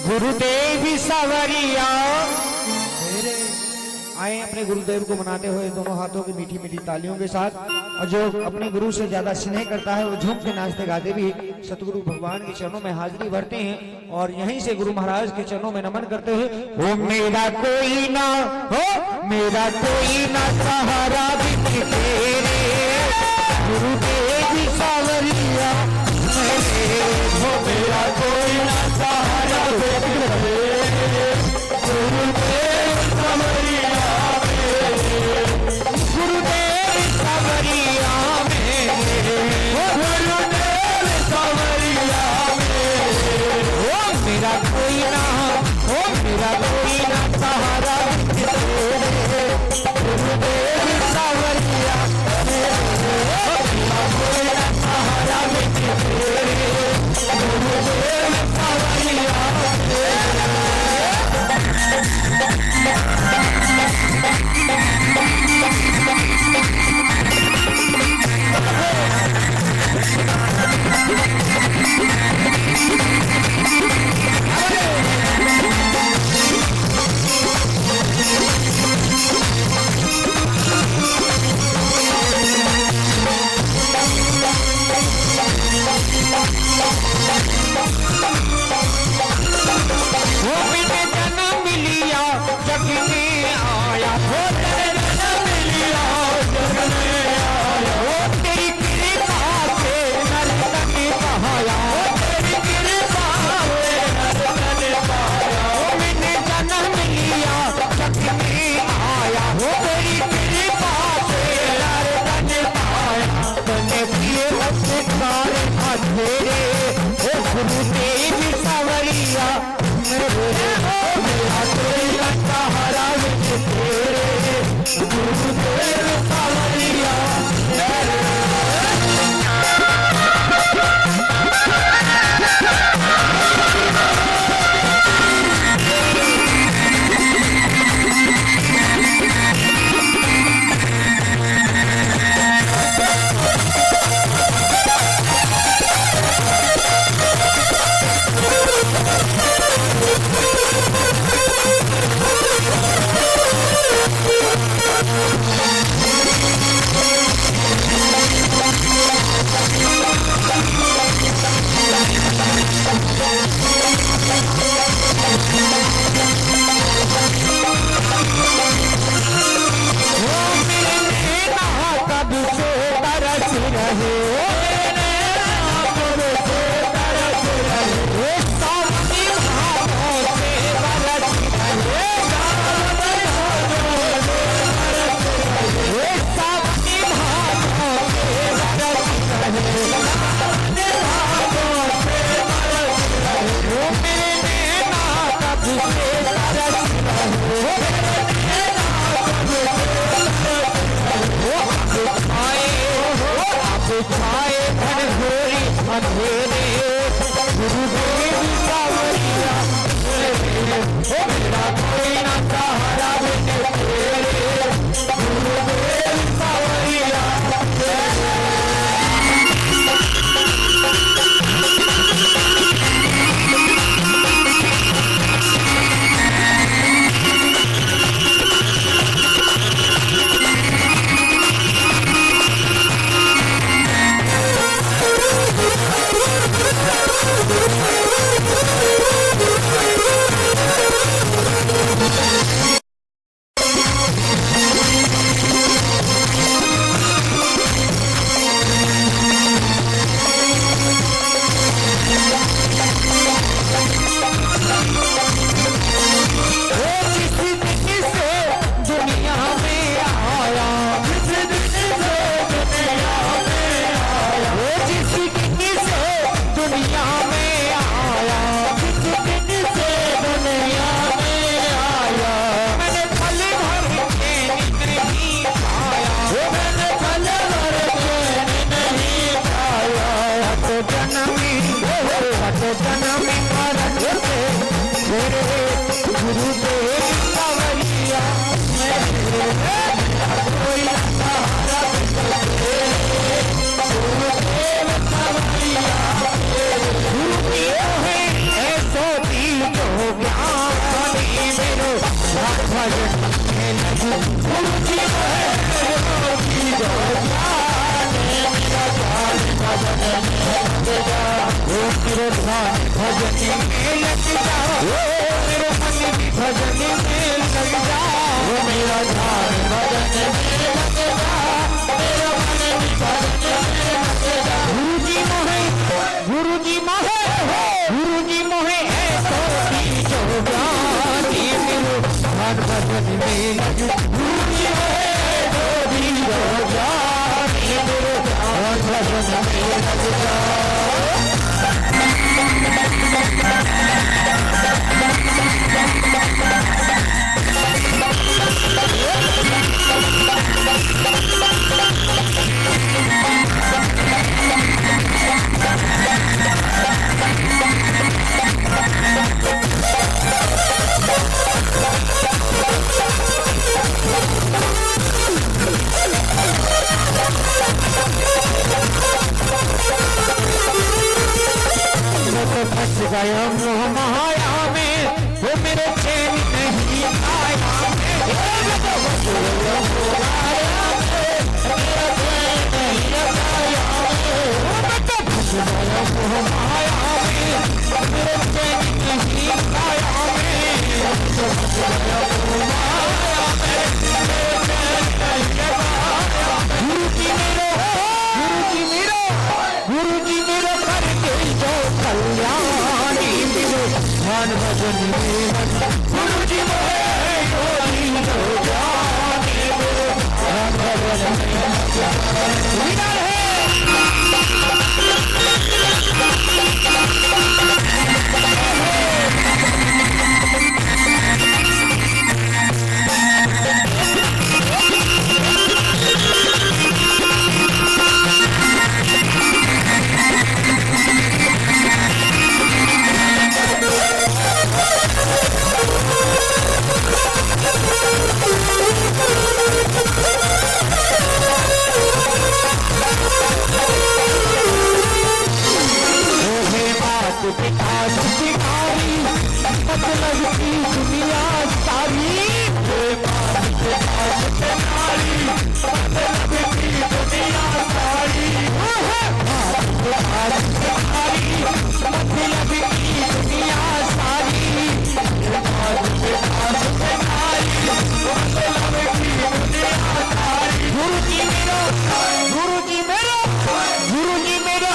गुरुदेव सवरिया मेरे आए अपने गुरुदेव को मनाते हुए दोनों हाथों की मीठी मीठी तालियों के साथ। और जो अपने गुरु से ज्यादा स्नेह करता है वो झूम के नाचते गाते भी सतगुरु भगवान के चरणों में हाजिरी भरते हैं और यहीं से गुरु महाराज के चरणों में नमन करते हैं। ओ मेरा कोई ना हो, मेरा कोई ना सहारा भी तेरे गुरुदेव सवरिया मेरे, हो मेरा कोई ना सहारा गुरुदेव सवरिया मेरे, गुरुदेव सवरिया मेरे, गुरुदेव सवरिया मेरे। ओ मेरा कोई ना हो, मेरा कोई ना सहारा तेरे गुरुदेव सवरिया मेरे, मेरा कोई ना सहारा तेरे गुरुदेव सवरिया मेरे। भजन में लगी गुरु जी मोहे जोगी जो जाने मेरा ध्यान भजन में लग जा ओ मेरे ध्यान भजन में लग जा ओ मेरे मन की भजन में लग जा ओ मेरा ध्यान भजन में लग जा मेरा मन की भजन में लग जा गुरु जी मोहे गुरु जी मोहे गुरु जी मोहे जो ज्ञानी मेरे ध्यान भजन में लग गुरु जी मोहे जो ज्ञानी मेरे ध्यान भजन में लग जा फंस गया मोह माया में वो मेरे चैन नहीं आया मैं तो फंस गया मोह माया में मेरा चैन नहीं आया मैं तो फंस गया मोह माया में मेरे चैन नहीं आया मैं तो फंस गया मोह माया में मेरे चैन नहीं आया गुरु जी मेरे करके जो कल्याणी मेरे ध्यान भजन में गुरु जी मोहे जोगी जो जाने मेरे ध्यान भजन में विदाई है पिता शिकारी मतलब की दुनिया सारी मतलब की दुनिया सारी मतलब की दुनिया सारी गुरु जी मेरा गुरु जी मेरा गुरु जी मेरा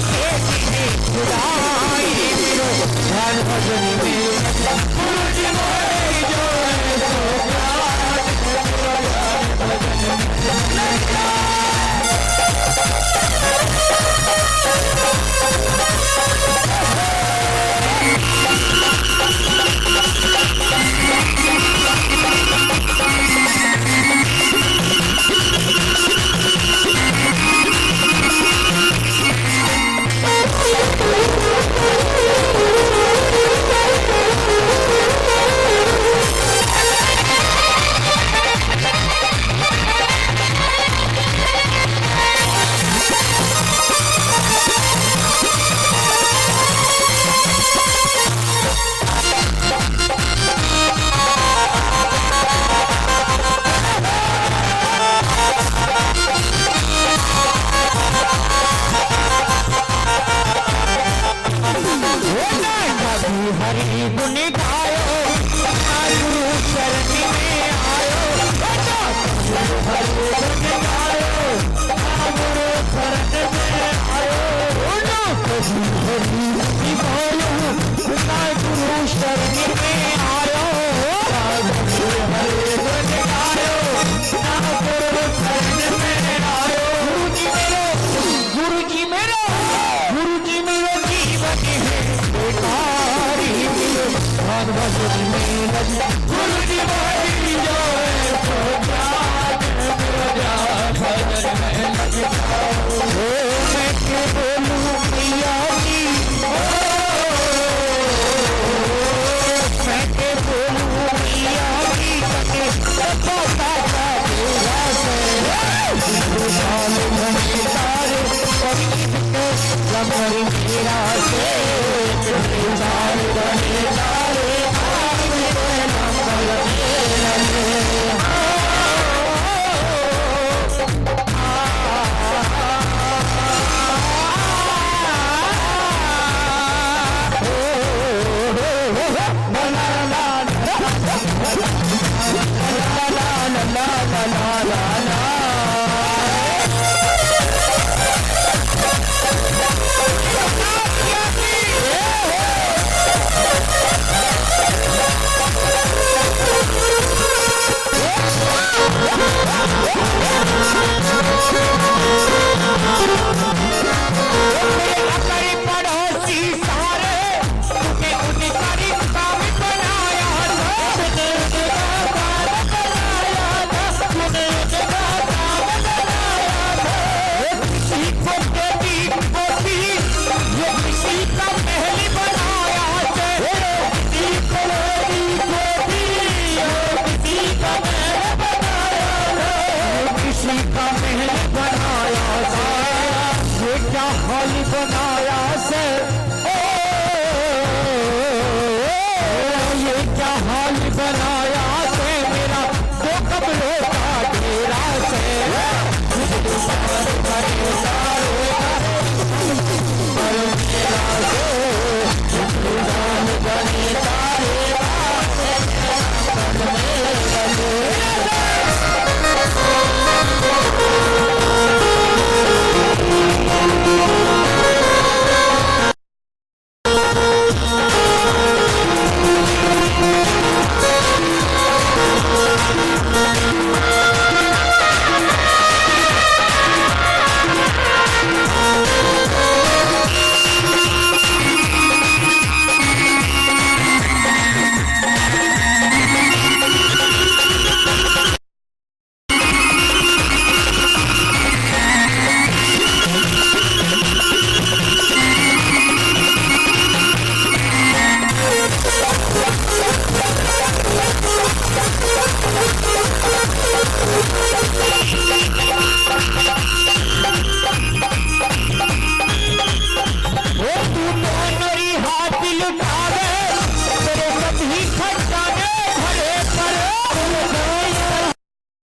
ध्यान भजन में गुरु जी मोहे जो हरि गुण गायो गुरु शरण में आयो हरि गुण गायो गुरु शरण में आयो हरि हरि बोलो गुरु शरण में आयो हरि गुण गायो गुरु शरण में आयो गुरु जी मेरा जीवन है बेकारी ध्यान भजन में लगी गुरु जी भाई जो तो भजन में लगी मैं के बोलूं मैया की मैं के बोलूं मैया की पता तेरा से साल घने तारे और मेरा से